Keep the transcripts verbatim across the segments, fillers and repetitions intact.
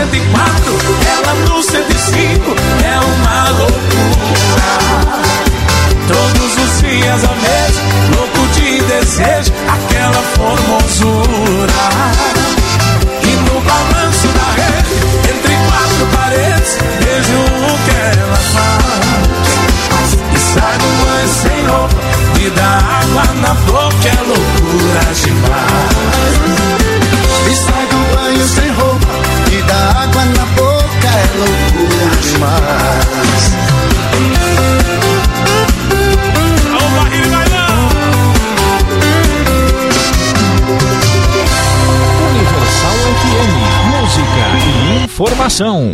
cento e quatro, ela no cento e cinco, é uma loucura. Todos os dias a mesma, louco de desejo, aquela formosura. E no balanço da rede, entre quatro paredes, vejo o que ela faz. E sai do banho sem roupa, me dá água na boca, é loucura demais. E sai do banho sem roupa, me dá água na boca, é loucura demais. Universal F M, música e informação.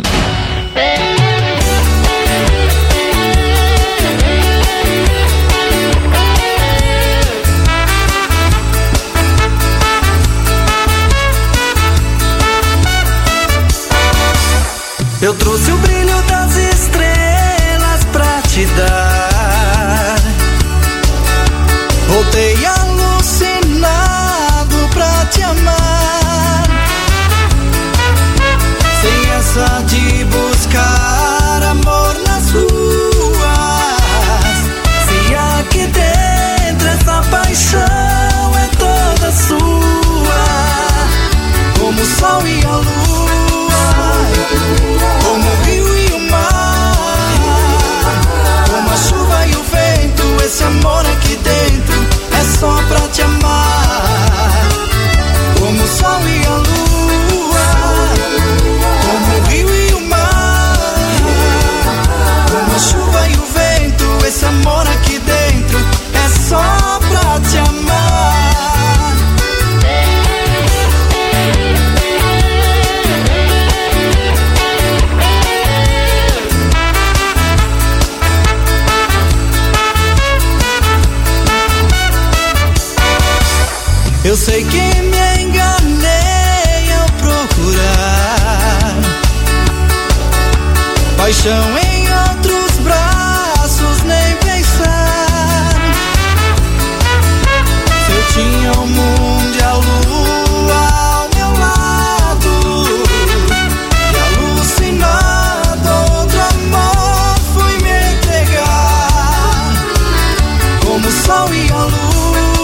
Eu trouxe o brilho das estrelas pra te dar. Voltei alucinado pra te amar. Sem essa de buscar amor nas ruas. Se aqui dentro essa paixão é toda sua. Como o sol e a lua, como o rio e o mar, como a chuva e o vento, esse amor aqui dentro é só pra te amar. Como o sol e a lua, como o rio e o mar, como a chuva e o vento, esse amor aqui dentro é só pra te amar. Eu sei que me enganei ao procurar paixão em outros braços, nem pensar. Se eu tinha o mundo e a lua ao meu lado, e alucinado outro amor fui me entregar. Como o sol e a lua,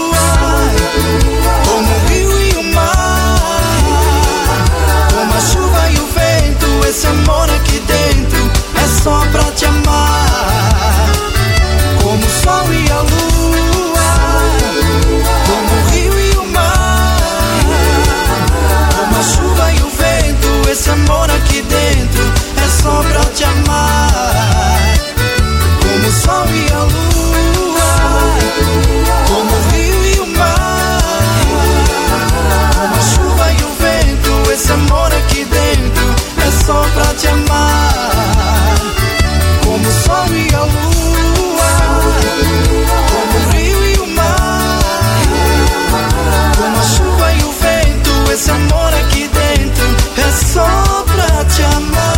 como o rio e o mar, como a chuva e o vento, esse amor aqui dentro é só pra te amar. Como o sol e a lua, como o rio e o mar, como a chuva e o vento, esse amor aqui dentro é só pra te amar. Como o sol e a lua, como o rio e o mar, como a chuva e o vento, esse amor aqui dentro é só pra te amar. Como o sol e a lua, como o rio e o mar, como a chuva e o vento, esse amor aqui dentro é só pra te amar.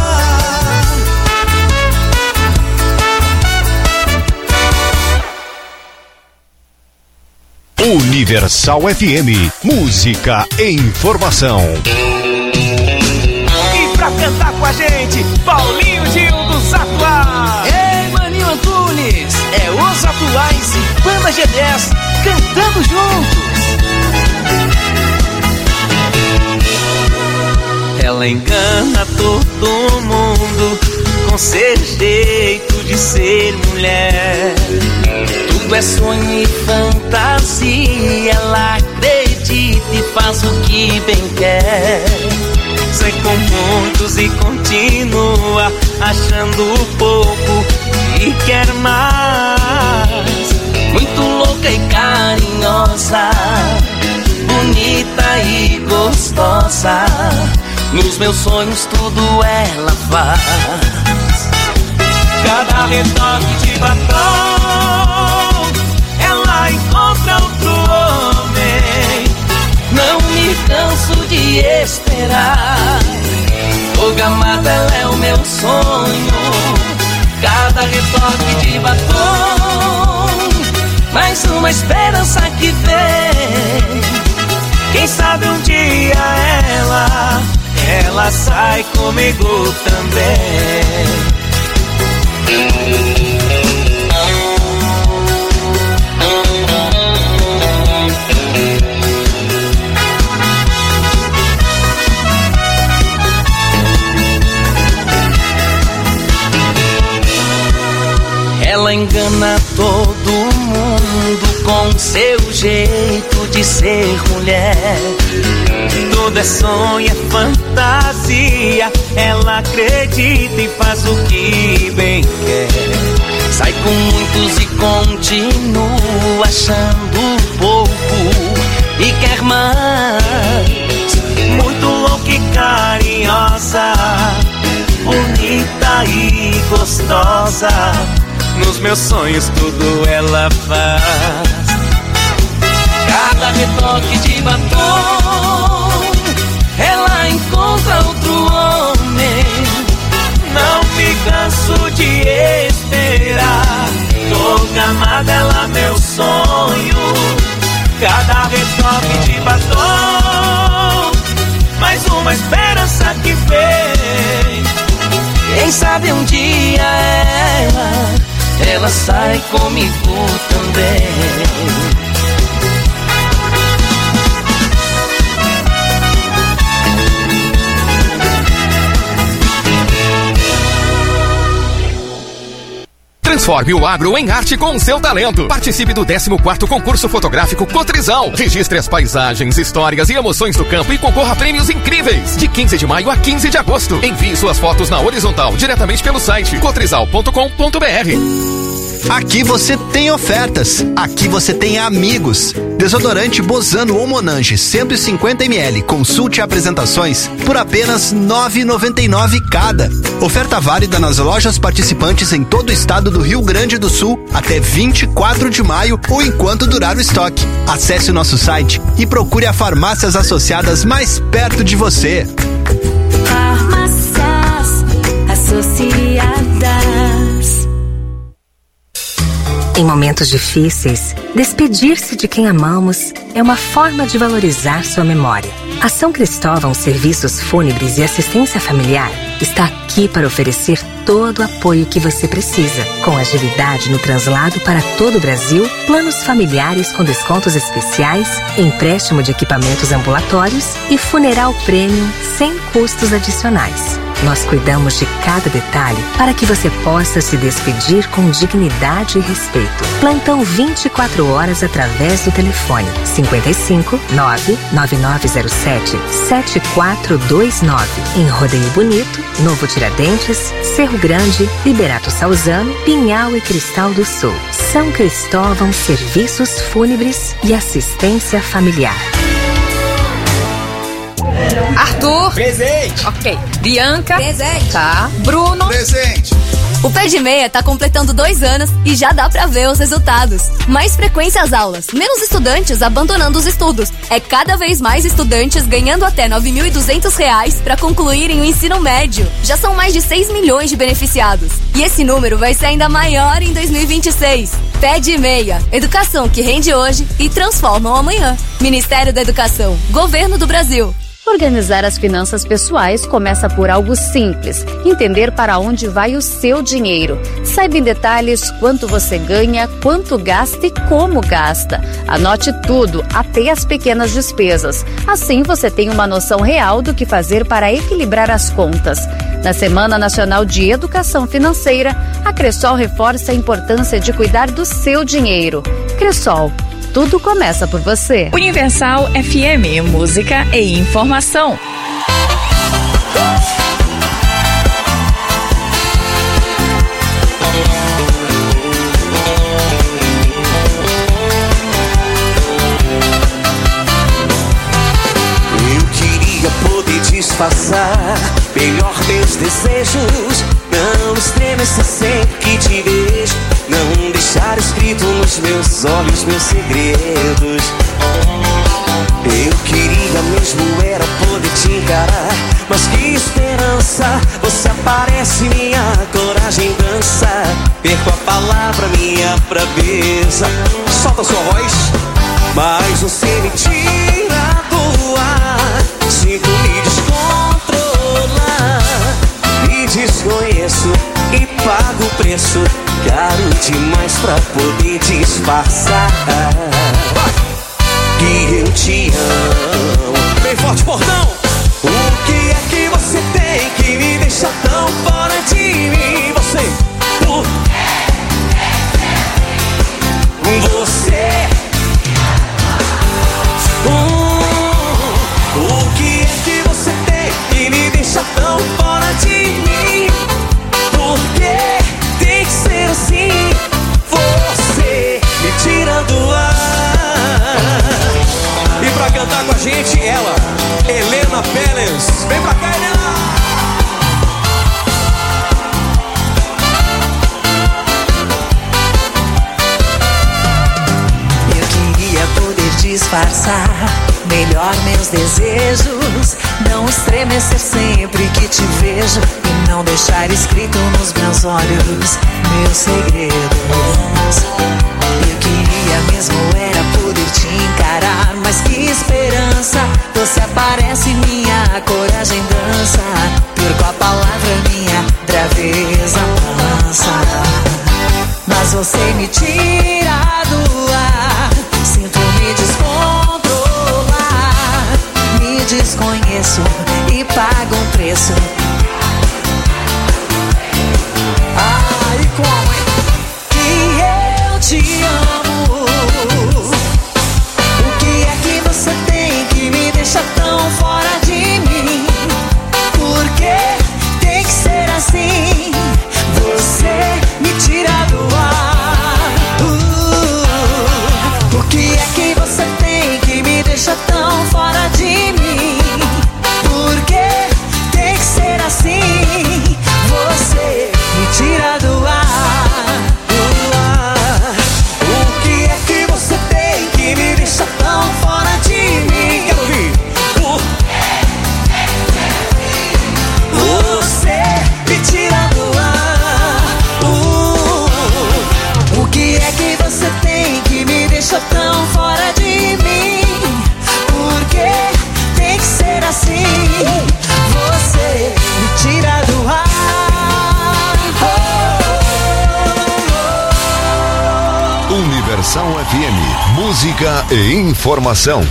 Universal F M, música e informação. E pra cantar com a gente, Paulinho Gil dos Atuais. Ei, Maninho Antunes, é os Atuais e Banda G dez cantando juntos. Ela engana todo mundo com seu jeito de ser mulher. Tudo é sonho e fantasia, ela acredita e faz o que bem quer. Sai com muitos e continua achando pouco e quer mais. Muito louca e carinhosa, bonita e gostosa. Nos meus sonhos tudo ela faz. Cada retoque de batom ela encontra outro homem. Não me canso de esperar. Ô gamada, ela é o meu sonho. Cada retoque de batom, mais uma esperança que vem. Quem sabe um dia ela, ela ela sai comigo também. Ela engana todo mundo com seu jeito de ser mulher. Tudo é sonho, é fantasia. Ela acredita e faz o que bem quer. Sai com muitos e continua achando pouco e quer mais. Muito louca e carinhosa, bonita e gostosa. Nos meus sonhos tudo ela faz. Cada retoque de batom ela encontra outro homem. Não me canso de esperar. Tô gamada, ela meu sonho. Cada retoque de batom, mais uma esperança que vem. Quem sabe um dia ela Ela sai comigo também. Transforme o agro em arte com o seu talento. Participe do décimo quarto concurso fotográfico Cotrizal. Registre as paisagens, histórias e emoções do campo e concorra a prêmios incríveis. De quinze de maio a quinze de agosto. Envie suas fotos na horizontal diretamente pelo site cotrizal ponto com ponto br. Aqui você tem ofertas. Aqui você tem amigos. Desodorante Bozano ou Monange cento e cinquenta mililitros. Consulte apresentações por apenas nove reais e noventa e nove centavos cada. Oferta válida nas lojas participantes em todo o estado do Rio Grande do Sul até vinte e quatro de maio ou enquanto durar o estoque. Acesse o nosso site e procure a farmácias associadas mais perto de você. Farmácias Associadas. Em momentos difíceis, despedir-se de quem amamos é uma forma de valorizar sua memória. A São Cristóvão Serviços Fúnebres e Assistência Familiar está aqui para oferecer todo o apoio que você precisa, com agilidade no translado para todo o Brasil, planos familiares com descontos especiais, empréstimo de equipamentos ambulatórios e funeral premium sem custos adicionais. Nós cuidamos de cada detalhe para que você possa se despedir com dignidade e respeito. Plantão vinte e quatro horas através do telefone cinquenta e cinco, nove nove nove zero sete, sete quatro dois nove. Em Rodeio Bonito, Novo Tiradentes, Cerro Grande, Liberato Salzano, Pinhal e Cristal do Sul. São Cristóvão Serviços Fúnebres e Assistência Familiar. Arthur. Presente. Ok. Bianca. Presente. Tá. Bruno. Presente. O Pé de Meia tá completando dois anos e já dá pra ver os resultados. Mais frequência às aulas, menos estudantes abandonando os estudos. É cada vez mais estudantes ganhando até nove mil e duzentos reais pra concluírem o ensino médio. Já são mais de seis milhões de beneficiados. E esse número vai ser ainda maior em dois mil e vinte e seis. Pé de Meia. Educação que rende hoje e transforma o amanhã. Ministério da Educação. Governo do Brasil. Organizar as finanças pessoais começa por algo simples: entender para onde vai o seu dinheiro. Saiba em detalhes quanto você ganha, quanto gasta e como gasta. Anote tudo, até as pequenas despesas. Assim você tem uma noção real do que fazer para equilibrar as contas. Na Semana Nacional de Educação Financeira, a Cressol reforça a importância de cuidar do seu dinheiro. Cressol. Tudo começa por você. Universal F M, música e informação. Eu queria poder disfarçar melhor meus desejos, não estremecer sempre que te vejo, não deixar escrito nos meus olhos meus segredos. Eu queria mesmo era poder te encarar, mas que esperança, você aparece, minha coragem dança. Perco a palavra, minha braveza. Solta sua voz. Mas você me tira do ar, sinto me descontrolar. cantar com a gente ela, Helena Pérez. Vem pra cá, Helena! Eu queria poder disfarçar melhor meus desejos, não estremecer sempre que te vejo e não deixar escrito nos meus olhos meus segredos. Eu queria mesmo era poder te encarar, mas que esperança, você aparece, minha coragem dança, perco a palavra, minha braveza mansa. Mas você me tira do ar, sinto me descontrolar, me desconheço e pago um preço. Ai, como é que eu te amo? O que é que você tem que me deixa tão fora de mim? Por que tem que ser assim? Você me tira do ar. uh, O que é que você tem que me deixa tão fora de mim? Por que tem que ser assim? Você me tira do ar, do ar. O que é que você tem que me deixa tão fora de mim? Quero ouvir. Você me tira do ar. uh, O que é que você tem que me deixa tão fora de mim? Por que tem que ser assim? Você me tira do ar. Universal F M, música e informação.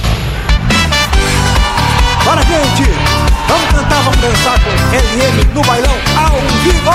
Bora, gente! Vamos cantar, vamos dançar com L M no bailão ao vivo!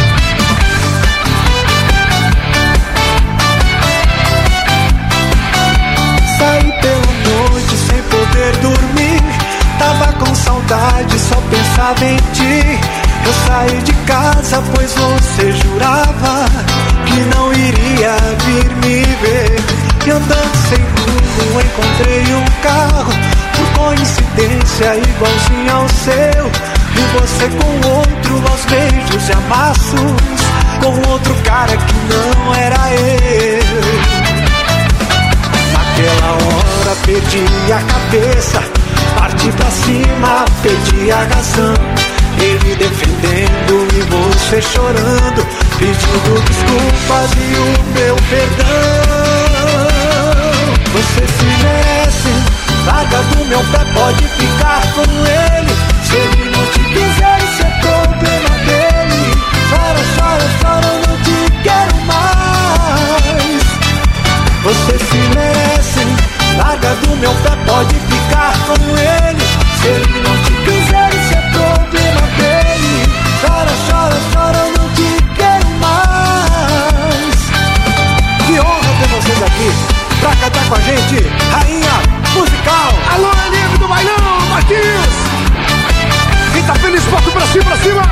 Saí pela noite sem poder dormir, tava com saudade, só pensava em ti. Eu saí de casa pois você jurava que não iria vir me ver. E andando sem rumo encontrei um carro, por coincidência igualzinho ao seu. E você com outro aos beijos e amassos, com outro cara que não era eu. Naquela hora perdi a cabeça, parti pra cima, perdi a razão. Ele defendendo e você chorando, pedindo desculpas e o meu perdão. Você se merece, larga do meu pé, pode ficar com ele. Se ele não te quiser, isso é problema dele. Chora, chora, chora, eu não te quero mais. Você se merece, larga do meu pé, pode ficar com ele. Se ele não te quiser, isso é problema dele. Chora, chora, chora, eu não te quero mais. Que honra ter vocês aqui pra cantar com a gente, Rainha Musical. Alô, amigo do bailão, Marquinhos. Quem tá feliz, bota pra cima, pra cima.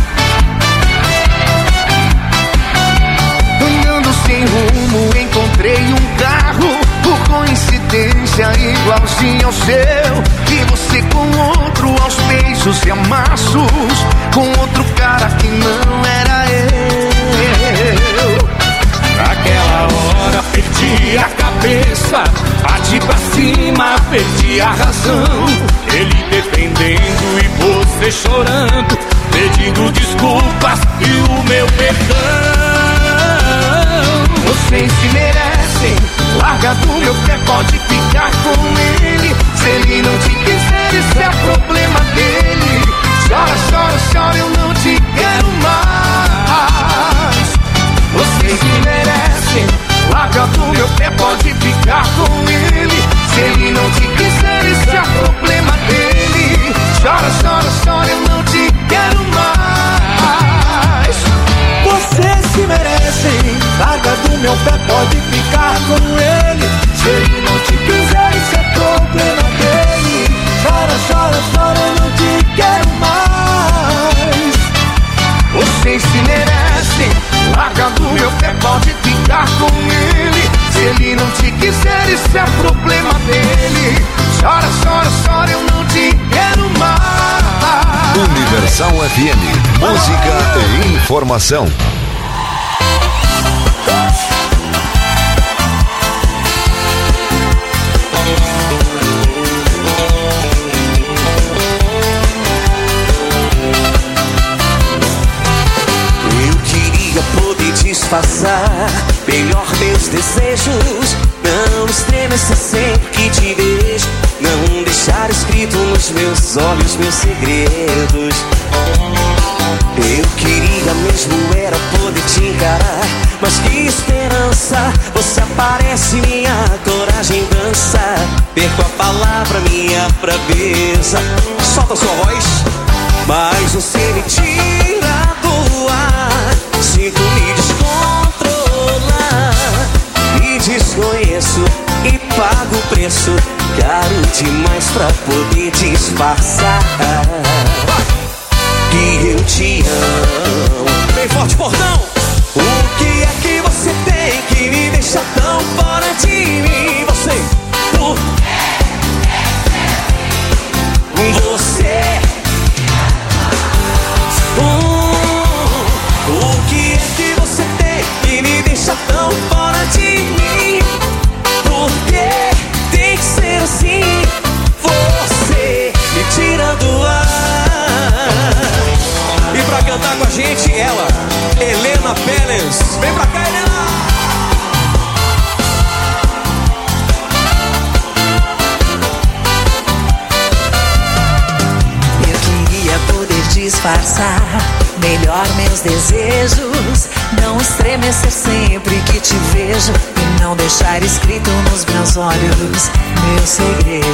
Andando sem rumo, encontrei um carro, por coincidência igualzinho ao seu. E você com outro aos beijos e amassos, com outro cara que não era eu. Naquela hora perdi a cabeça, parti pra cima, perdi a razão. Ele defendendo e você chorando, pedindo desculpas e o meu perdão. Vocês se merecem, larga do meu pé, pode ficar com ele. Se ele não te quiser, isso é problema dele. Chora, chora, chora, eu não te quero mais. Vocês se merecem, larga do meu pé, pode ficar com ele. Se ele não te quiser, isso é problema dele. Chora, chora, chora, eu não te quero mais. Vocês se merecem, larga do meu pé, pode ficar com ele. Se ele não te quiser, isso é problema dele. Estação F M, música e informação. Eu queria poder disfarçar melhor meus desejos, não estremecer sempre que te vejo, não deixar escrito nos meus olhos meus segredos. Eu queria mesmo era poder te encarar, mas que esperança, você aparece, minha coragem dança, perco a palavra, minha braveza. Solta sua voz. Mas você me tira do ar, sinto me descontrolar, me desconheço e pago o preço, caro demais pra poder disfarçar que eu te amo. Bem forte, portão! O que é que você tem que me deixa tão fora de mim? Você, por... você... Uh, o que é que você tem que me deixa tão fora de mim? Por que tem que ser assim? Você me tira do ar. E pra cantar com a gente, ela, Helena Pérez. Vem pra cá, Helena! Eu queria poder disfarçar melhor meus desejos, não estremecer sempre que te vejo e não deixar escrito nos meus olhos meus segredos.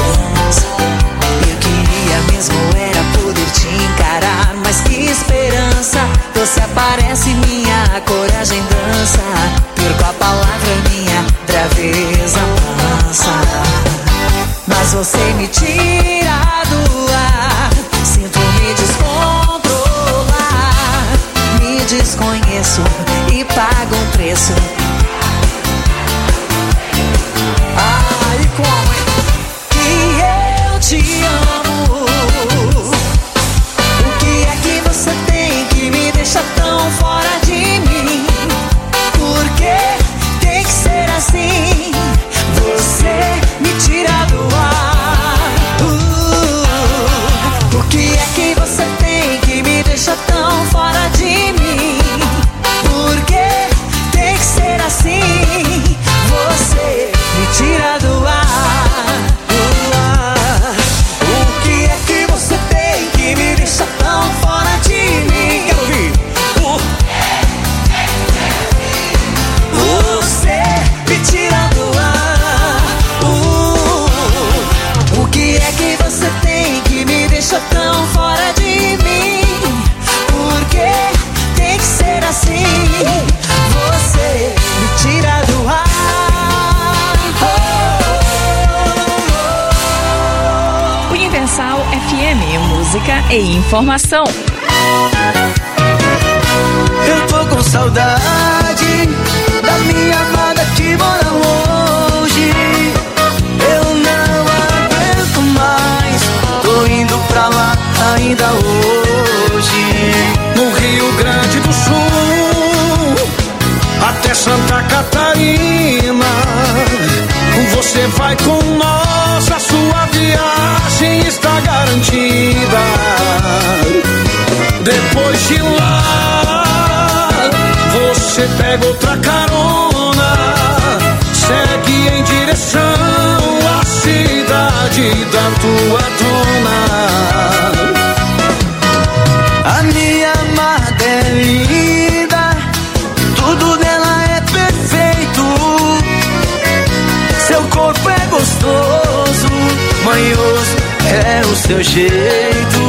Eu queria mesmo era poder te encarar, mas que esperança, você aparece, minha coragem dança, perco a palavra, minha braveza mansa. Mas você me tira do ar, sinto me descontrolar, me desconheço e pago um preço. Ai, como é que eu te amo? O que é que você tem que me deixa tão fora de mim? Por que tem que ser assim? Você me tira do ar. uh, O que é que você tem que me deixa tão fora de mim? Por que tem que ser assim? Você me tira do ar, do ar. O que é que você tem que me deixa tão fora de mim? Quero ouvir. Você me tira do ar. uh, O que é que você tem que me deixa tão fora de mim? Por que tem que ser assim? Você me tira do ar. Universal F M, música e informação. Eu tô com saudade da minha amada que mora longe. Eu não aguento mais, tô indo pra lá ainda hoje. No Rio Grande do Sul, até Santa Catarina, você vai com nós, a sua viagem está garantida. Depois de lá, você pega outra carona, segue em direção à cidade da tua dona. A minha amada é linda, tudo dela é perfeito. Seu corpo é gostoso, manhoso é o seu jeito.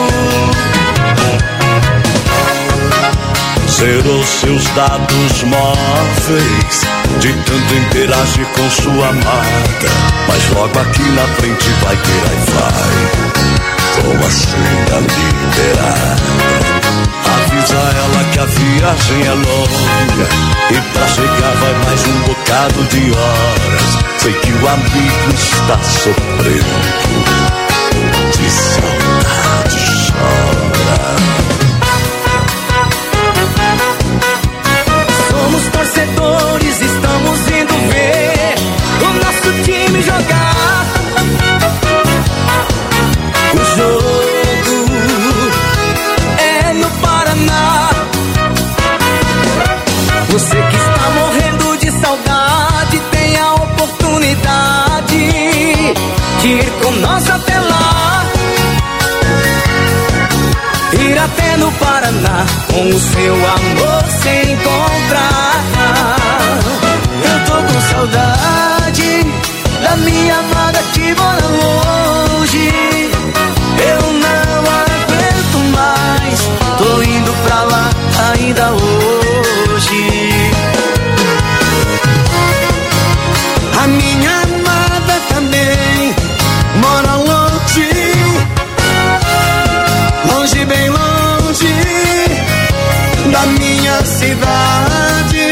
Zerou seus dados móveis de tanto interagir com sua amada, mas logo aqui na frente vai ter aí vai com a senha liberada. Avisa ela que a viagem é longa e pra chegar vai mais um bocado de horas. Sei que o amigo está sofrendo, de saudade chora. nós até lá. Ir até no Paraná com o seu amor se encontrar. Eu tô com saudade da minha amada que mora longe. Eu não aguento mais, tô indo pra lá ainda hoje. A minha amada também mora longe, longe, bem longe da minha cidade.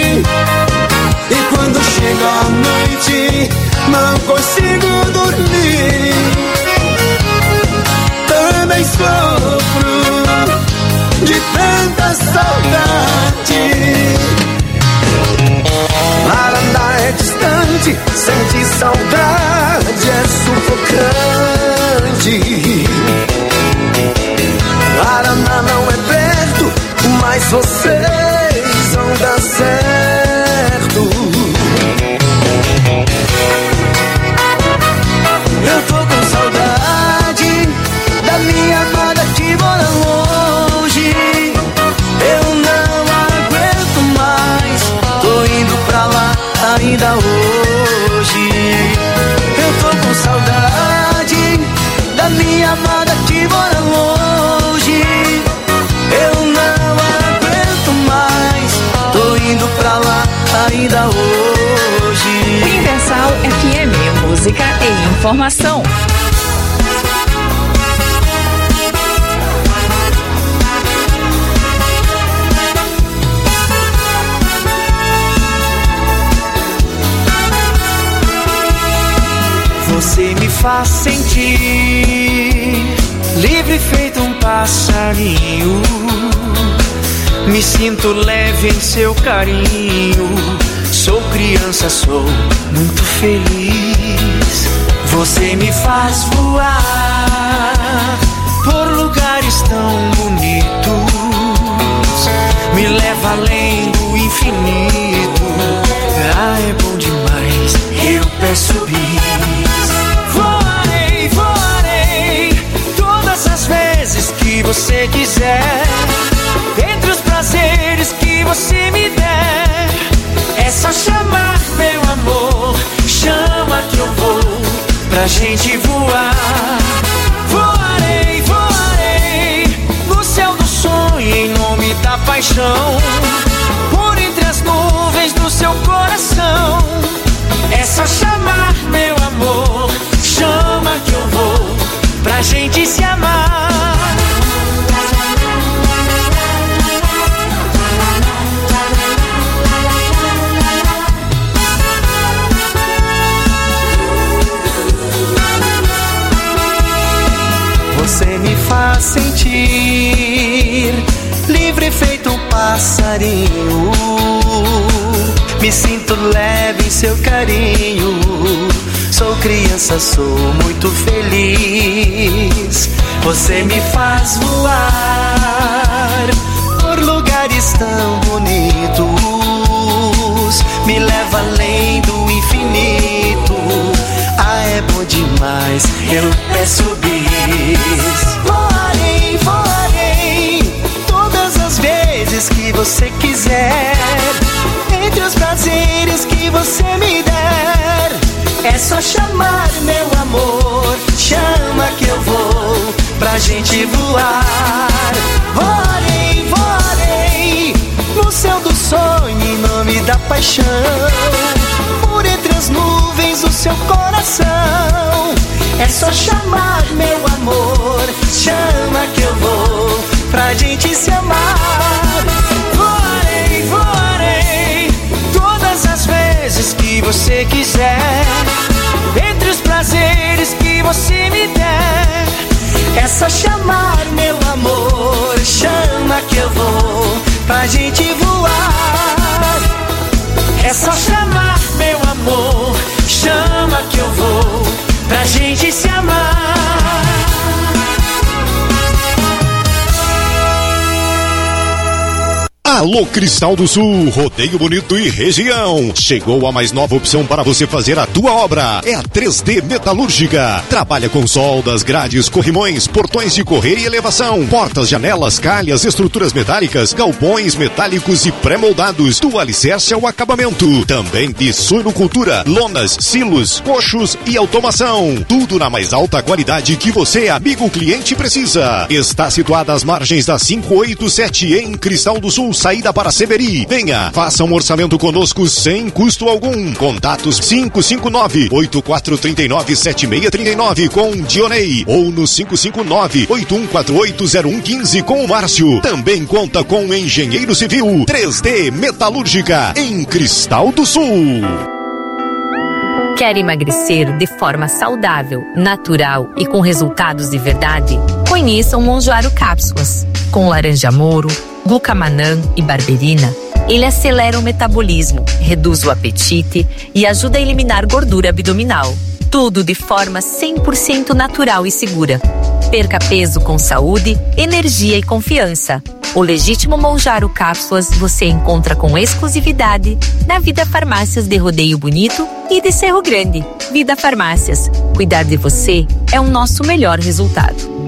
E quando chega a noite não consigo dormir, também sofro de tanta saudade. Paraná é distante, sentir saudade é sufocante. Paraná não é perto, mas vocês vão dar certo. Eu tô com saudade da minha amada que mora longe. Eu não aguento mais, tô indo pra lá ainda hoje. Eu tô com saudade da minha amada que mora longe. Eu não aguento mais, tô indo pra lá ainda hoje. Universal F M, música e informação. Você me faz sentir livre feito um passarinho. Me sinto leve em seu carinho. Sou criança, sou muito feliz. Você me faz voar por lugares tão bonitos. Me leva além do infinito. Ah, é bom demais, eu peço bis. Voarei, voarei todas as vezes que você quiser. Entre os prazeres que você me der, é só chamar, meu amor. Chama que eu vou pra gente voar. Voarei, voarei no céu do sonho em nome da paixão. Por entre as nuvens do seu coração, é só chamar, meu amor. Chama que eu vou pra gente se amar. Você me faz sentir livre feito um passarinho. Me sinto leve em seu carinho. Sou criança, sou muito feliz. Você me faz voar por lugares tão bonitos. Me leva além do infinito. Ah, é bom demais, eu peço bis. Voarei, voarei todas as vezes que você quiser. Entre os prazeres que você me der, é só chamar, meu amor. Chama que eu vou pra gente voar. Voarei, voarei no céu do sonho em nome da paixão. Por entre as nuvens do seu coração, é só chamar, meu amor. Chama que eu vou pra gente se amar. Voarei, voarei todas as vezes que você quiser. Entre os prazeres que você me der, é só chamar, meu amor. Chama que eu vou pra gente voar. É só chamar, meu amor. Chama que eu vou pra gente se amar. Alô Cristal do Sul, Rodeio Bonito e região. Chegou a mais nova opção para você fazer a tua obra. É a três D Metalúrgica. Trabalha com soldas, grades, corrimões, portões de correr e elevação, portas, janelas, calhas, estruturas metálicas, galpões metálicos e pré-moldados, do alicerce ao acabamento. Também de suinocultura, lonas, silos, coxos e automação. Tudo na mais alta qualidade que você, amigo cliente, precisa. Está situada às margens da quinhentos e oitenta e sete em Cristal do Sul, saída para Severi. Venha, faça um orçamento conosco sem custo algum. Contatos cinco cinco nove, oito quatro três nove, sete seis três nove com Dionei ou no cinco cinco nove, oito um quatro oito, zero um um cinco com o Márcio. Também conta com engenheiro civil. três D Metalúrgica em Cristal do Sul. Quer emagrecer de forma saudável, natural e com resultados de verdade? Conheça o Monjoaro Cápsulas. Com laranja moro, glucamanã e barberina, ele acelera o metabolismo, reduz o apetite e ajuda a eliminar gordura abdominal. Tudo de forma cem por cento natural e segura. Perca peso com saúde, energia e confiança. O legítimo Monjaro Cápsulas você encontra com exclusividade na Vida Farmácias de Rodeio Bonito e de Cerro Grande. Vida Farmácias. Cuidar de você é o nosso melhor resultado.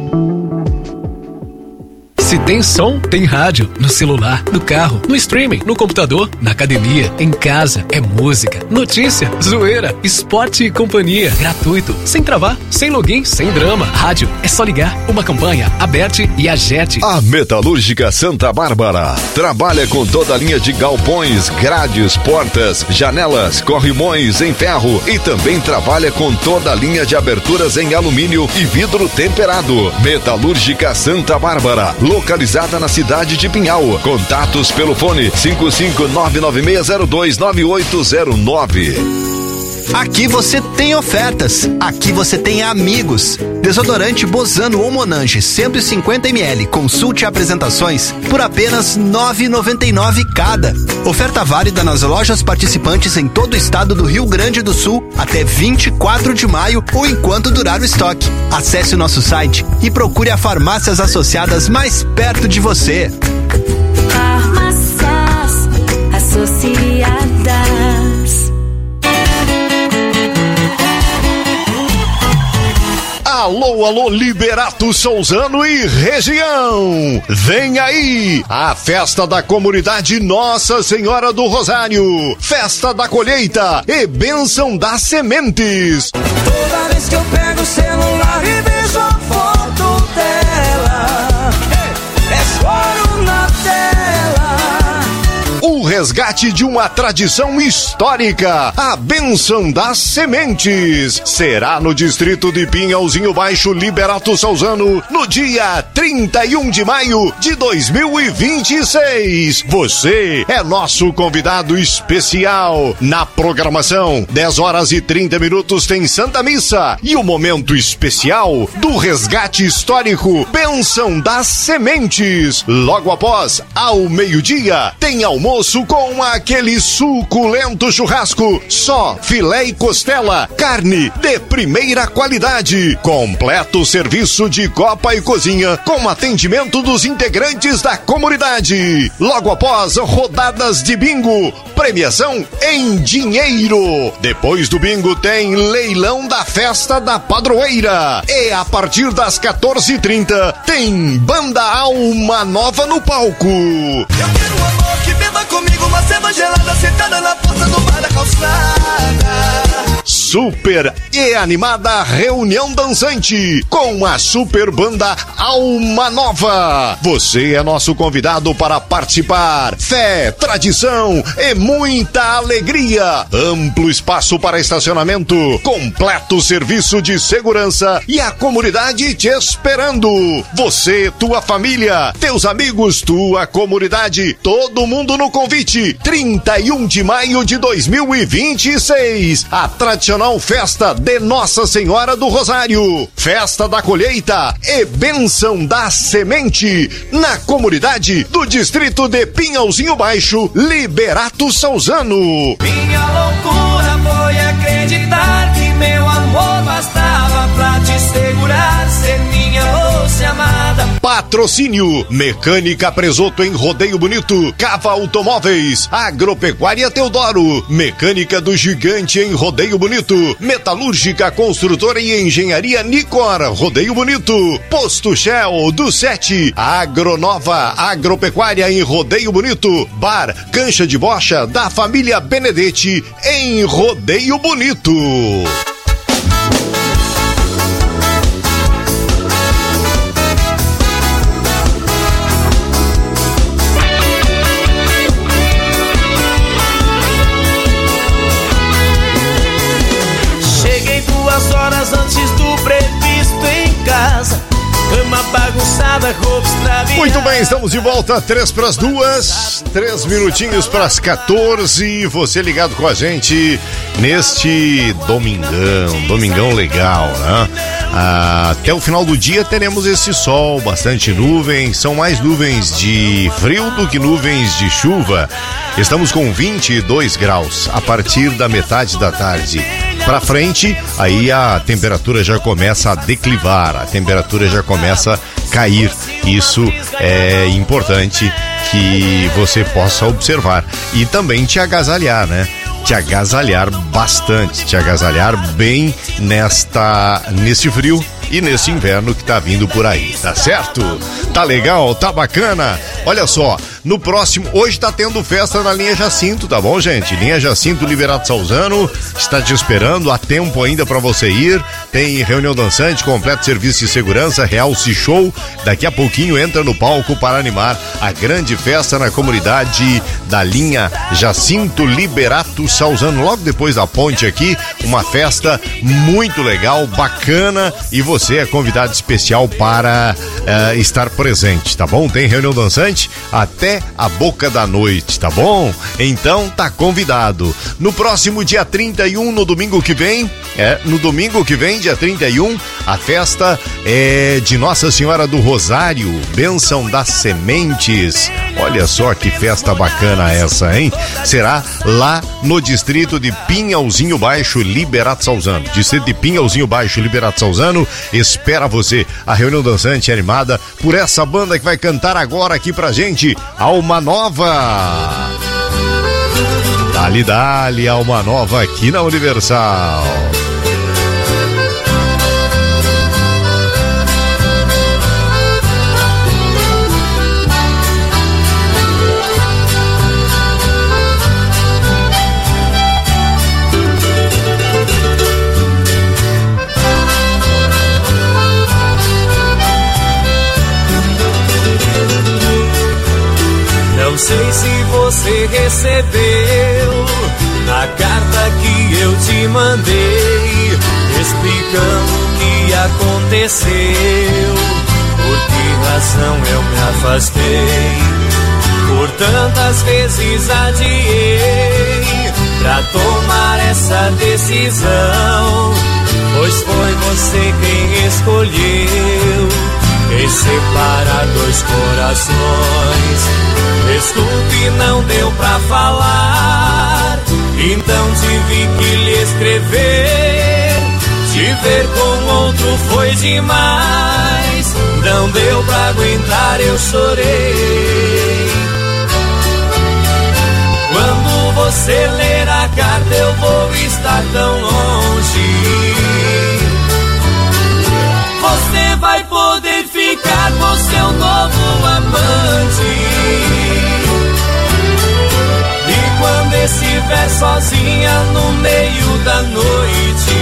Se tem som, tem rádio. No celular, no carro, no streaming, no computador, na academia, em casa. É música, notícia, zoeira, esporte e companhia. Gratuito, sem travar, sem login, sem drama. Rádio, é só ligar. Uma campanha, Aberte e Agete. A Metalúrgica Santa Bárbara trabalha com toda a linha de galpões, grades, portas, janelas, corrimões em ferro e também trabalha com toda a linha de aberturas em alumínio e vidro temperado. Metalúrgica Santa Bárbara, localizada na cidade de Pinhal. Contatos pelo fone cinco cinco nove nove seis zero dois nove oito zero nove. Aqui você tem ofertas, aqui você tem amigos. Desodorante Bozano ou Monange cento e cinquenta mililitros, consulte apresentações por apenas nove reais e noventa e nove centavos cada. Oferta válida nas lojas participantes em todo o estado do Rio Grande do Sul até vinte e quatro de maio ou enquanto durar o estoque. Acesse o nosso site e procure a farmácias associadas mais perto de você. Farmácias Associadas. Alô, alô, Liberato Souzano e região! Vem aí a festa da comunidade Nossa Senhora do Rosário, festa da colheita e bênção das sementes. Toda vez que eu pego o celular e vejo a foto dela, é choro na tela. O resgate de uma tradição histórica, a bênção das sementes, será no distrito de Pinhalzinho Baixo, Liberato Souzano, no dia trinta e um de maio de dois mil e vinte e seis. Você é nosso convidado especial. Na programação, dez horas e trinta minutos tem Santa Missa e o momento especial do resgate histórico, bênção das sementes. Logo após, ao meio-dia, tem almoço com aquele suculento churrasco, só filé e costela, carne de primeira qualidade, completo serviço de copa e cozinha com atendimento dos integrantes da comunidade. Logo após, rodadas de bingo, premiação em dinheiro. Depois do bingo tem leilão da festa da padroeira e a partir das quatorze e trinta tem Banda Alma Nova no palco. Eu quero um amor que beba comigo uma cerveja gelada sentada na porta do bar da calçada. Super e animada reunião dançante com a super banda Alma Nova. Você é nosso convidado para participar. Fé, tradição e muita alegria. Amplo espaço para estacionamento, completo serviço de segurança e a comunidade te esperando. Você, tua família, teus amigos, tua comunidade, todo mundo no convite. trinta e um de maio de dois mil e vinte e seis. A tradicional festa de Nossa Senhora do Rosário, festa da colheita e bênção da semente na comunidade do distrito de Pinhalzinho Baixo, Liberato Souzano. Minha loucura foi acreditar que meu amor bastava pra te segurar, ser minha ou ser amada. Patrocínio Mecânica Presoto em Rodeio Bonito, Cava Automóveis, Agropecuária Teodoro, Mecânica do Gigante em Rodeio Bonito, Metalúrgica Construtora e Engenharia Nicor, Rodeio Bonito, Posto Shell do Sete, Agronova Agropecuária em Rodeio Bonito, Bar Cancha de Bocha da família Benedetti em Rodeio Bonito. Horas antes do previsto em casa, cama bagunçada, roupa extraviada. Muito bem, estamos de volta, três para as duas, três minutinhos para as quatorze. Você ligado com a gente neste domingão, domingão legal, né? Ah, até o final do dia teremos esse sol, bastante nuvens, são mais nuvens de frio do que nuvens de chuva. Estamos com vinte e dois graus a partir da metade da tarde. Pra frente, aí a temperatura já começa a declivar, a temperatura já começa a cair. Isso é importante que você possa observar e também te agasalhar, né? Te agasalhar bastante, te agasalhar bem nesta, nesse frio e nesse inverno que tá vindo por aí, tá certo? Tá legal, tá bacana? Olha só, no próximo, hoje tá tendo festa na linha Jacinto, tá bom, gente? Linha Jacinto Liberato Salzano está te esperando, há tempo ainda pra você ir. Tem reunião dançante, completo serviço de segurança, Realce Show. Daqui a pouquinho entra no palco para animar a grande festa na comunidade da linha Jacinto Liberato Salzano. Logo depois da ponte aqui, uma festa muito legal, bacana, e você é convidado especial para uh, estar presente, tá bom? Tem reunião dançante até a boca da noite, tá bom? Então tá convidado. No próximo dia trinta e um, no domingo que vem, é, no domingo que vem, dia trinta e um, a festa é de Nossa Senhora do Rosário, Bênção das Sementes. Olha só que festa bacana essa, hein? Será lá no distrito de Pinhalzinho Baixo, Liberato Salzano. Distrito de Pinhalzinho Baixo, Liberato Salzano, espera você. A reunião dançante é animada por essa banda que vai cantar agora aqui pra gente, Alma Nova. Dali, dali, Alma Nova aqui na Universal. Não sei se você recebeu a carta que eu te mandei, explicando o que aconteceu, por que razão eu me afastei, por tantas vezes adiei pra tomar essa decisão, pois foi você quem escolheu em separar dois corações. Desculpe, não deu pra falar, então tive que lhe escrever. Te ver com outro foi demais, não deu pra aguentar, eu chorei. Quando você ler a carta eu vou estar tão longe, você vai poder ficar com seu novo amante. E quando estiver sozinha no meio da noite,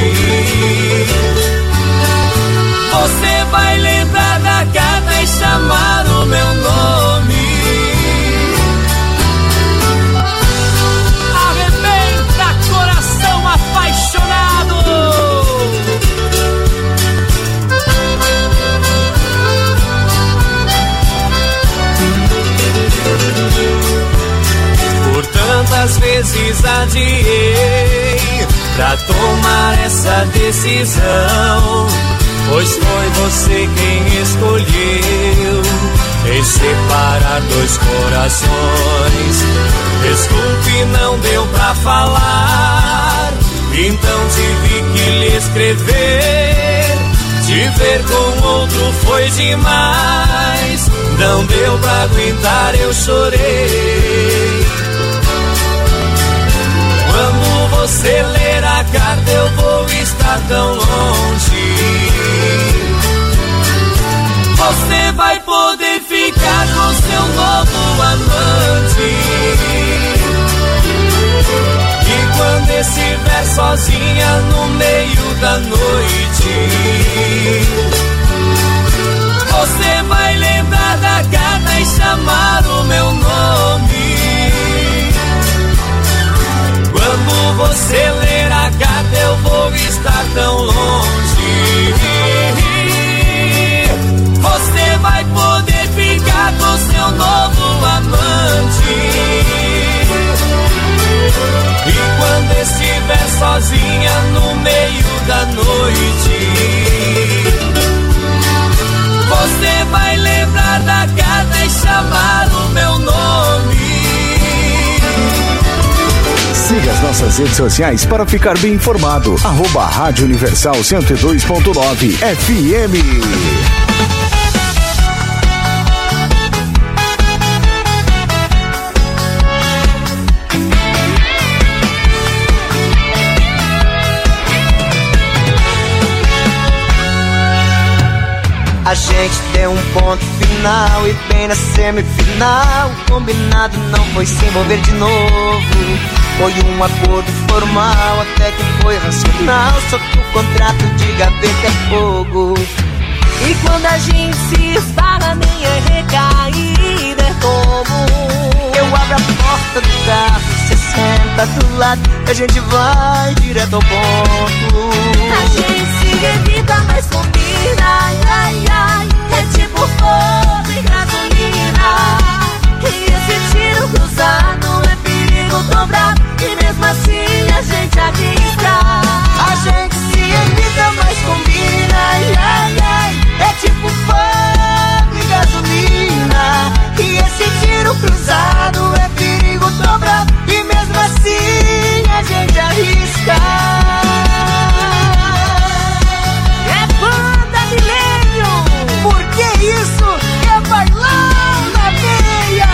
você vai lembrar da carta e chamar o meu nome. Arrebenta, coração apaixonado. Por tantas vezes adiei pra tomar essa decisão, pois foi você quem escolheu em separar dois corações. Desculpe, não deu pra falar, então tive que lhe escrever. Te ver com outro foi demais. Não deu pra aguentar, eu chorei. Quando você ler a carta, eu vou estar tão longe. Você vai poder ficar com seu novo amante. E quando estiver sozinha no meio da noite, você vai lembrar da carta e chamar o meu nome. Quando você ler a carta, eu vou estar tão longe. Você vai poder ficar com seu novo amante. E quando estiver sozinha no meio da noite, você vai lembrar da carta e chamar o meu nome. Siga as nossas redes sociais para ficar bem informado. Arroba Rádio Universal cento e dois ponto nove F M. A gente deu um ponto final e bem na semifinal. Combinado não foi se envolver de novo. Foi um acordo formal, até que foi racional. Só que o contrato de gaveta é fogo. E quando a gente se esbarra, nem é recaída, é como eu abro a porta do carro, você senta do lado e a gente vai direto ao ponto. A gente se evita, mas combina, ai, ai, ai. É tipo fogo e gasolina. E esse tiro cruzado é perigo dobrado. E mesmo assim a gente arrisca. A gente se evita, mas combina, ai, ai, ai. É tipo fogo e gasolina. E esse tiro cruzado é perigo dobrado. E mesmo assim a gente arrisca. É banda milênio. Porque isso é bailão na veia.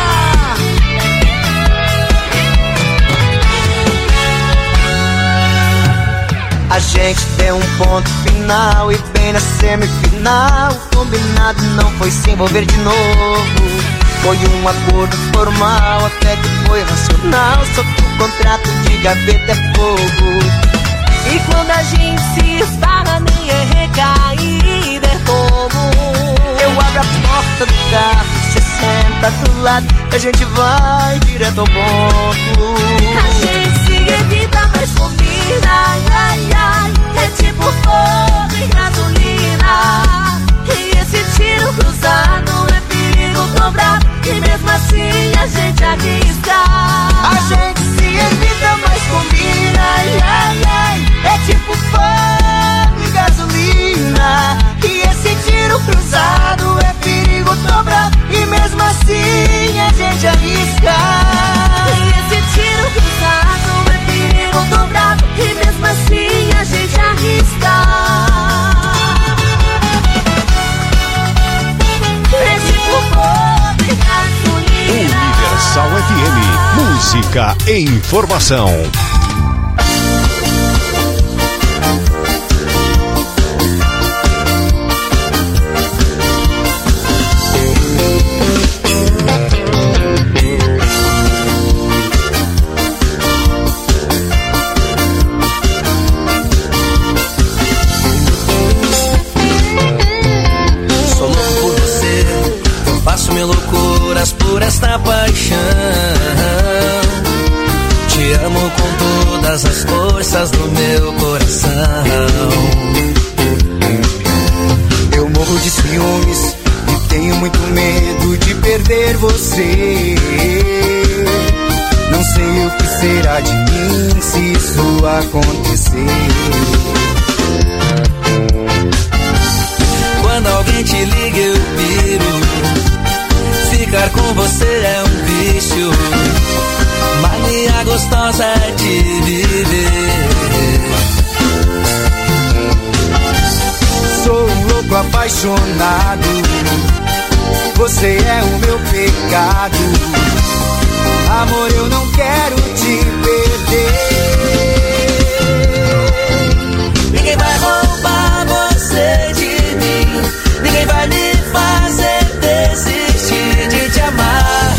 A gente deu um ponto final e bem na semifinal. Combinado não foi se envolver de novo. Foi um acordo formal, até que foi racional. Só que o contrato de gaveta é fogo. E quando a gente se esbarra, nem é recaída, é como eu abro a porta do carro, você senta do lado e a gente vai direto ao ponto. A gente se evita, mas combina, ai, ai, ai. É tipo fogo e gasolina. E esse tiro cruzado é perigo dobrado. E mesmo assim a gente arrisca. A gente se evita, mas combina, ai, ai, ai. É tipo fogo e gasolina. E esse tiro cruzado é perigo dobrado. E mesmo assim a gente arrisca. E esse tiro cruzado é perigo dobrado. E mesmo assim a gente arrisca. É tipo fogo e gasolina. Universal F M. Música e informação. Por esta paixão, te amo com todas as forças do meu coração. Eu morro de ciúmes e tenho muito medo de perder você. Não sei o que será de mim se isso acontecer. Quando alguém te liga eu piro. Ficar com você é um vício, mania gostosa de viver. Sou um louco apaixonado. Você é o meu pecado. Amor, eu não quero te perder. Ninguém vai roubar você de mim. Ninguém vai me fazer desistir de te amar.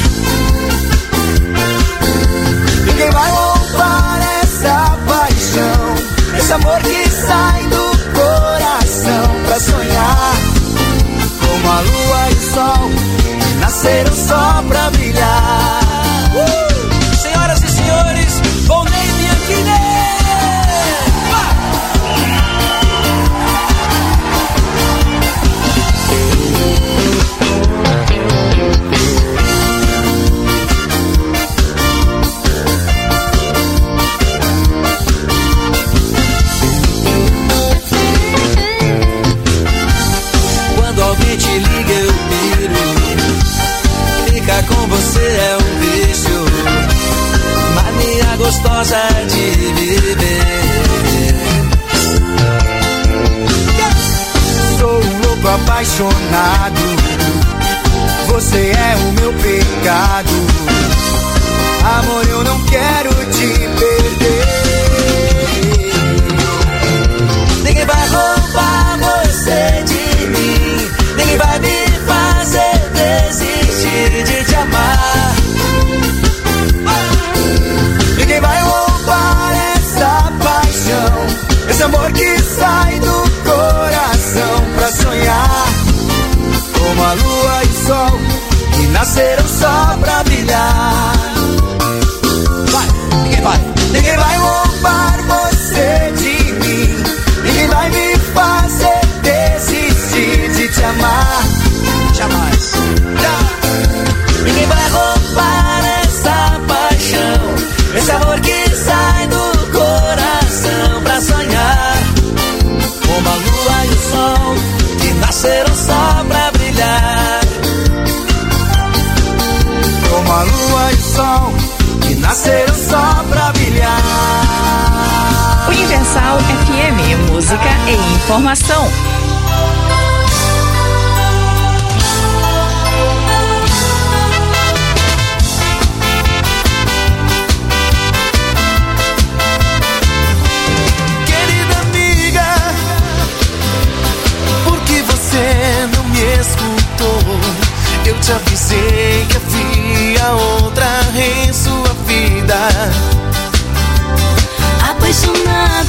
Ninguém vai roubar essa paixão, esse amor que sai do coração pra sonhar. Como a lua e o sol nasceram só pra brilhar. uh! Senhoras e senhores, Volney Bianchini. Te liga, eu piro. Ficar com você é um vício, mania gostosa de viver. Sou um louco apaixonado. Você é o meu pecado. Amor, eu não quero te perder. Ninguém vai roubar você de mim. Ninguém vai me fazer desistir de te amar. Ninguém vai roubar essa paixão, esse amor que sai do coração pra sonhar. Como a lua e o sol que nasceram só pra brilhar. Vai, ninguém vai. Ninguém vai roubar você de mim. Ninguém vai me fazer desistir de te amar. Jamais. Ninguém vai roubar essa paixão, esse amor que sai do coração pra sonhar. Como a lua e o sol que nasceram só pra brilhar. Como a lua e o sol que nasceram só pra brilhar. Universal F M, música e informação. Querida amiga, por que você não me escutou? Eu te avisei que havia outra em sua vida. Apaixonados,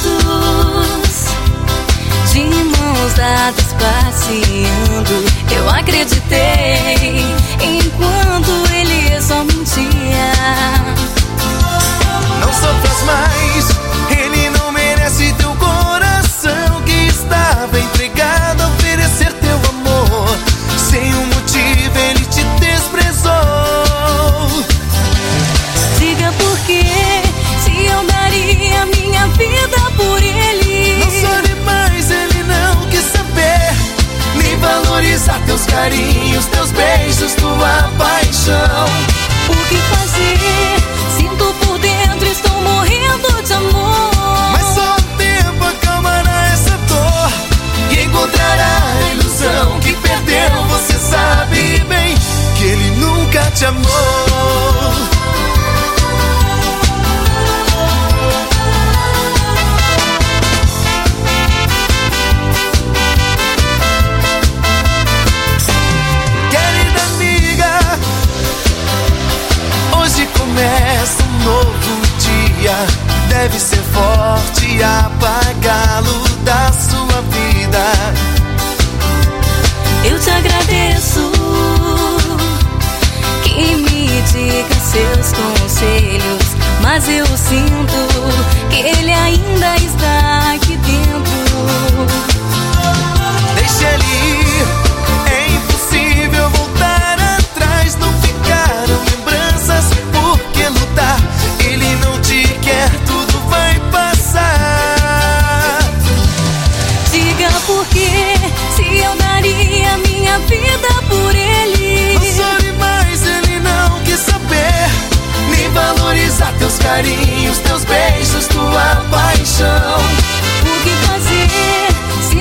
de mãos dadas passeando, eu acreditei enquanto ele só mentia. Não sofras mais, ele não merece teu coração que estava entregado a oferecer teu amor. Sem um motivo ele te desprezou. Diga por quê, se eu daria minha vida por ele. Não chore mais, ele não quis saber nem valorizar teus carinhos, teus beijos, tua paixão. O que fazer? Sinto por dentro, estou morrendo de amor. Mas só o tempo acalmará essa dor e encontrará a ilusão que perdeu. Você sabe bem que ele nunca te amou. Querida amiga, hoje começa um novo dia. Deve ser forte e apagá-lo da sua vida. Eu te agradeço que me diga seus conselhos, mas eu sinto que ele ainda está aqui dentro. Deixa ele ir, é impossível voltar atrás. Não ficaram lembranças por que lutar. Ele não te quer, tudo vai passar. Diga por quê, se eu daria minha vida por ele. Não chore mais, ele não quis saber nem valorizar teus carinhos, teus beijos, tua paixão. O que fazer, se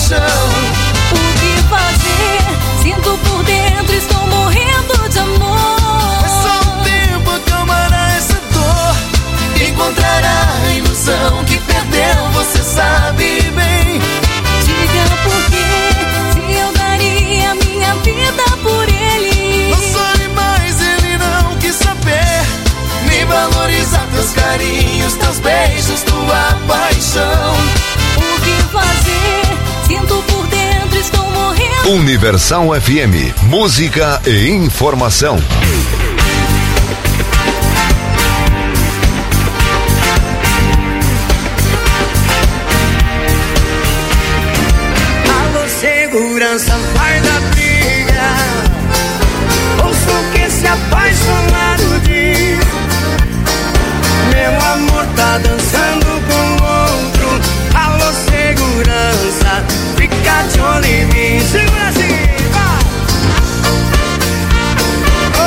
paixão. O que fazer? Sinto por dentro, estou morrendo de amor. É só um tempo acalmará essa dor. Encontrará a ilusão que perdeu, você sabe bem. Diga por quê, se eu daria minha vida por ele. Não sabe mais, ele não quis saber, nem valorizar teus carinhos, teus beijos, tua paixão. O que fazer? Sinto por dentro, estou morrendo. Universal F M, música e informação. Alô, segurança, vai da briga. Ouço o que esse apaixonado diz. Meu amor tá dançando com outro. Alô, segurança, fica de olho em mim. Segura assim, vai! Oh!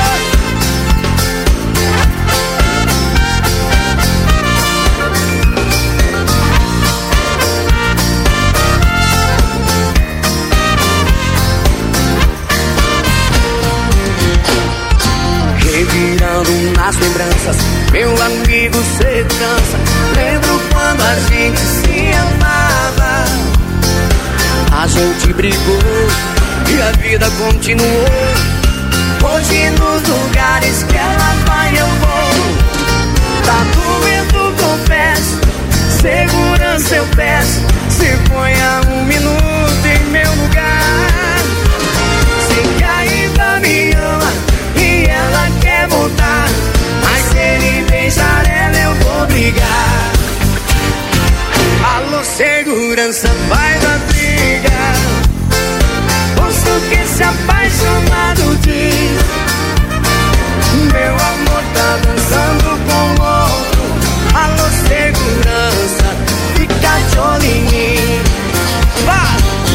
Revirando nas lembranças, meu amigo cê cansa. Lembro quando a gente se amava. A gente brigou e a vida continuou. Hoje nos lugares que ela vai eu vou. Tá doendo, confesso, segurança eu peço. Se ponha um minuto em meu lugar. Sei que ainda me ama e ela quer voltar, mas se ele beijar ela eu vou brigar. Alô, segurança, vai da briga. Ouço o que esse apaixonado diz. Meu amor tá dançando com outro. Alô, segurança, fica de olho em mim. Vai!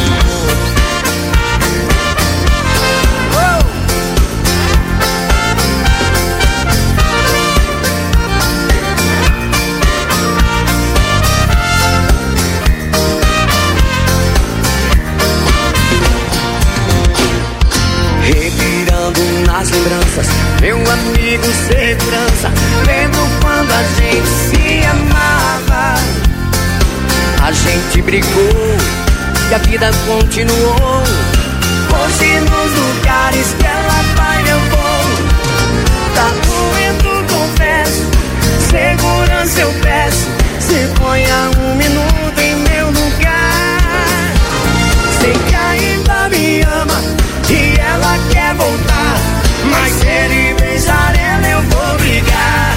Revirando nas lembranças, meu amigo segurança. Lembro quando a gente se amava. A gente brigou e a vida continuou. Hoje nos lugares que ela vai eu vou. Tá doendo, confesso, segurança eu peço. Se ponha um minuto em meu lugar. Sei que ainda me ama e ela quer voltar, mas se ele beijar ela eu vou brigar.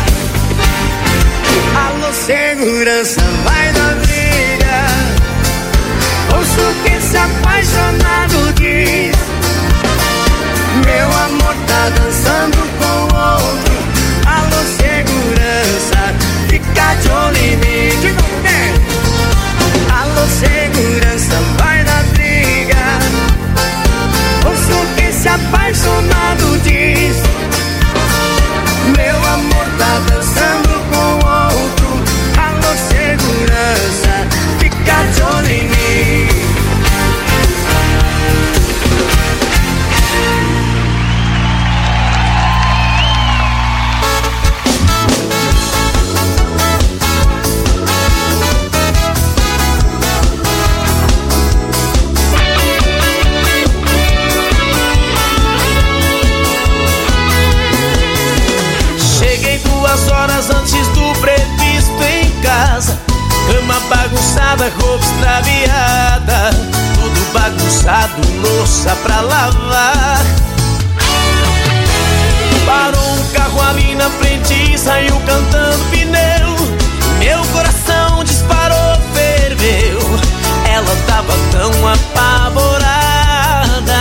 Alô, segurança, vai da briga. Ouço o que esse apaixonado diz. Meu amor tá dançando com outro. Alô, segurança, fica de olho em mim. Alô, segurança, vai da briga. Ouço o que esse apaixonado diz. Meu amor tá dançando com outro. Alô, segurança, fica de olho em mim. Horas antes do previsto em casa, cama bagunçada, roupa extraviada, tudo bagunçado, louça pra lavar. Parou um carro ali na frente e saiu cantando pneu. Meu coração disparou, ferveu. Ela tava tão apavorada.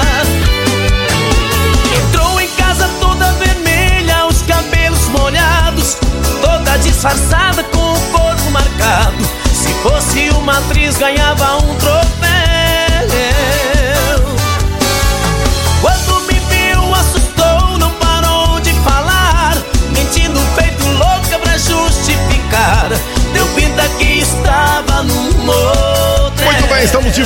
Entrou em casa toda vermelha, os cabelos molhados, toda disfarçada com o corpo marcado. Se fosse uma atriz ganhava um troféu. Quando me viu assustou, não parou de falar, mentindo feito louca pra justificar. Deu pinta que estava num motel. Muito bem, estamos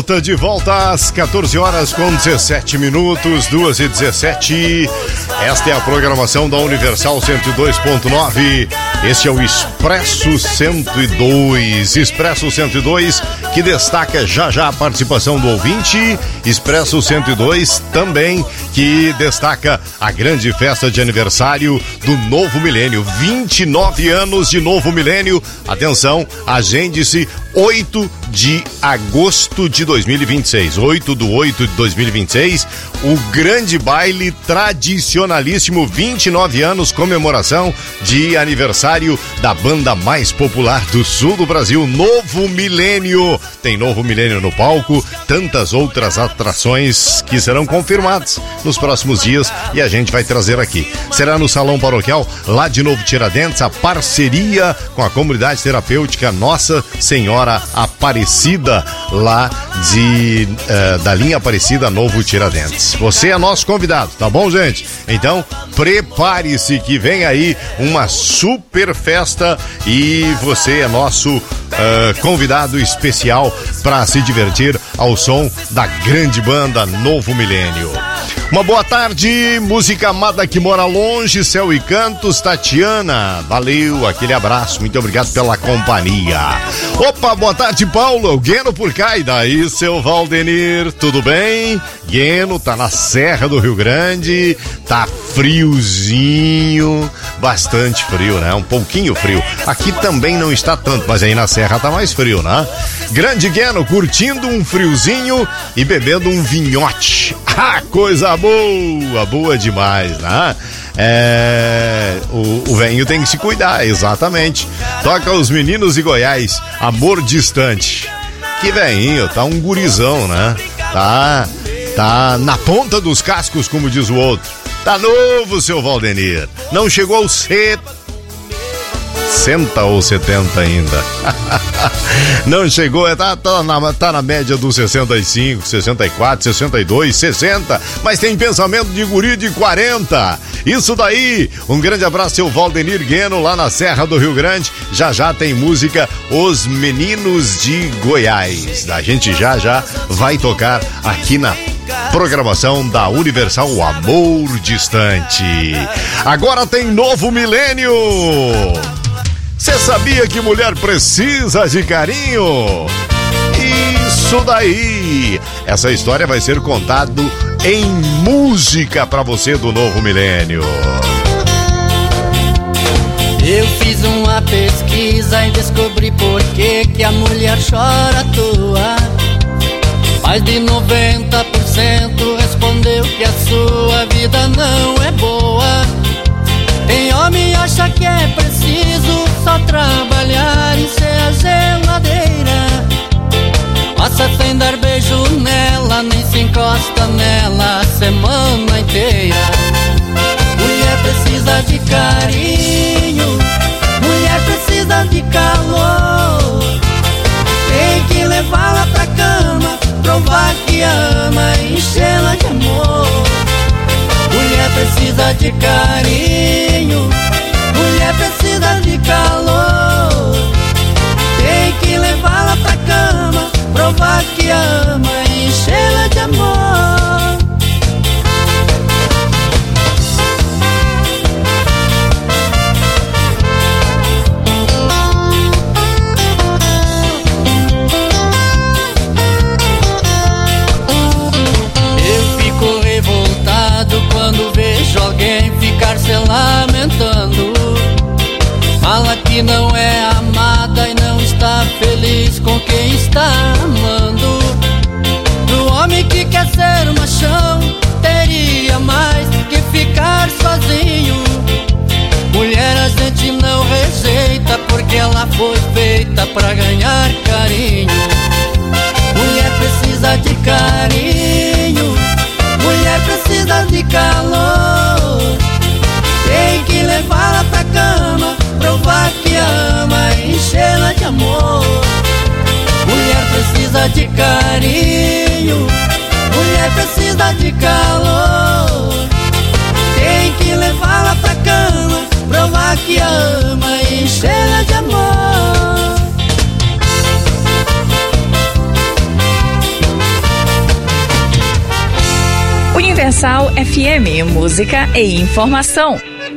volta, de volta às quatorze horas com dezessete minutos, duas e dezessete. Esta é a programação da Universal cento e dois ponto nove. Este é o Expresso cento e dois. Expresso cento e dois, que destaca já já a participação do ouvinte. Expresso cento e dois também, que destaca a grande festa de aniversário do novo milênio. vinte e nove anos de novo milênio. Atenção, agende-se oito de agosto de dois mil e vinte e seis. oito do oito de dois mil e vinte e seis. O grande baile tradicionalíssimo, vinte e nove anos, comemoração de aniversário da banda mais popular do sul do Brasil, Novo Milênio. Tem Novo Milênio no palco, tantas outras atrações que serão confirmadas nos próximos dias e a gente vai trazer aqui. Será no Salão Paroquial, lá de Novo Tiradentes, a parceria com a comunidade terapêutica Nossa Senhora Aparecida, lá de uh, da linha Aparecida Novo Tiradentes. Você é nosso convidado, tá bom, gente? Então, prepare-se que vem aí uma super festa e você é nosso uh, convidado especial para se divertir ao som da grande banda Novo Milênio. Uma boa tarde, música amada que mora longe, Céu e Cantos, Tatiana. Valeu, aquele abraço, muito obrigado pela companhia. Opa, boa tarde, Paulo, o Gueno por cá. E daí, seu Valdenir, tudo bem? Gueno tá na Serra do Rio Grande, tá friozinho, bastante frio, né? Um pouquinho frio. Aqui também não está tanto, mas aí na Serra tá mais frio, né? Grande Gueno, curtindo um friozinho e bebendo um vinhote. Ah, coisa boa, boa demais, né? É, o, o velhinho tem que se cuidar, exatamente. Toca os Meninos de Goiás, Amor Distante. Que velhinho, tá um gurizão, né? Tá, tá na ponta dos cascos, como diz o outro. Tá novo, seu Valdenir. Não chegou aos setenta ou setenta ainda. Não chegou, tá, tá, na, tá na média dos sessenta e cinco, sessenta e quatro, sessenta e dois, sessenta, mas tem pensamento de guri de quarenta. Isso daí, um grande abraço, seu Valdenir Gueno, lá na Serra do Rio Grande. Já já tem música Os Meninos de Goiás. A gente já já vai tocar aqui na programação da Universal, o Amor Distante. Agora tem Novo Milênio. Você sabia que mulher precisa de carinho? Isso daí! Essa história vai ser contada em música pra você do Novo Milênio. Eu fiz uma pesquisa e descobri por que que a mulher chora à toa. Mais de noventa por cento respondeu que a sua vida não é boa. Tem homem acha que é preciso só trabalhar e ser a geladeira. Passa sem dar beijo nela, nem se encosta nela a semana inteira. Mulher precisa de carinho, mulher precisa de calor. Tem que levá-la pra cama, provar que ama, enchê-la de amor. Mulher precisa de carinho, mulher precisa de calor. Tem que levá-la pra cama, provar que ama, enchê-la de amor. Eu fico revoltado quando vejo alguém ficar se lamentando. Fala que não é amada e não está feliz com quem está amando. Do homem que quer ser machão, teria mais que ficar sozinho. Mulher a gente não rejeita, porque ela foi feita pra ganhar carinho. Mulher precisa de carinho, mulher precisa de calor. Tem que levá-la pra cama, provar que ama, enchê-la de amor. Mulher precisa de carinho, mulher precisa de calor. Tem que levá-la pra cama, provar que ama, enchê-la de amor. Universal F M, música e informação.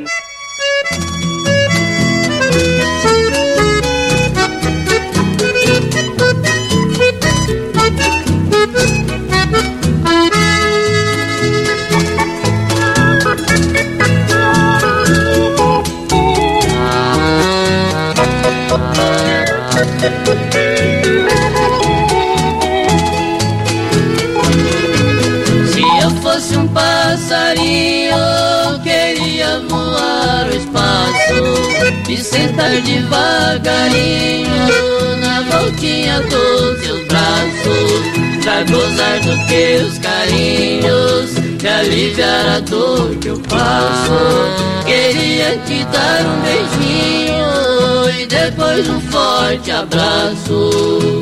Se eu fosse um passarinho, eu queria voar o espaço e sentar devagarinho na voltinha dos seus braços, pra gozar dos teus carinhos e aliviar a dor que eu passo. Queria te dar um beijinho e depois um forte abraço.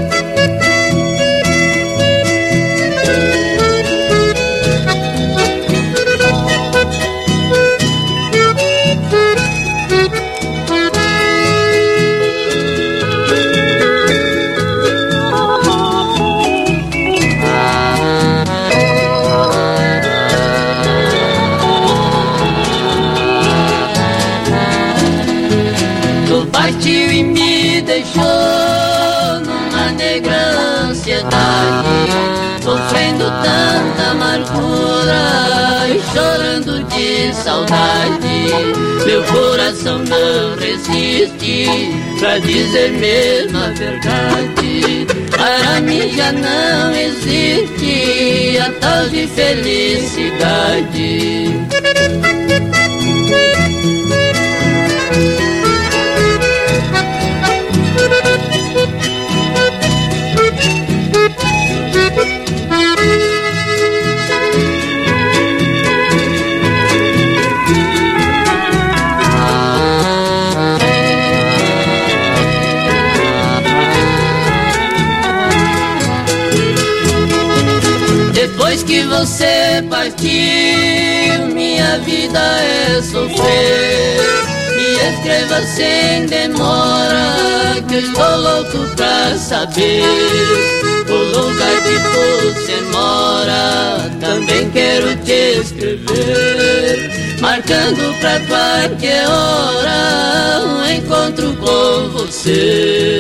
Partiu e me deixou numa negra ansiedade, sofrendo tanta amargura e chorando de saudade. Meu coração não resiste pra dizer mesmo a verdade. Para mim já não existe a tal de felicidade. Depois que você partiu, minha vida é sofrer. Me escreva sem demora, que eu estou louco pra saber o lugar que você mora. Também quero te escrever, marcando pra qualquer hora um encontro com você.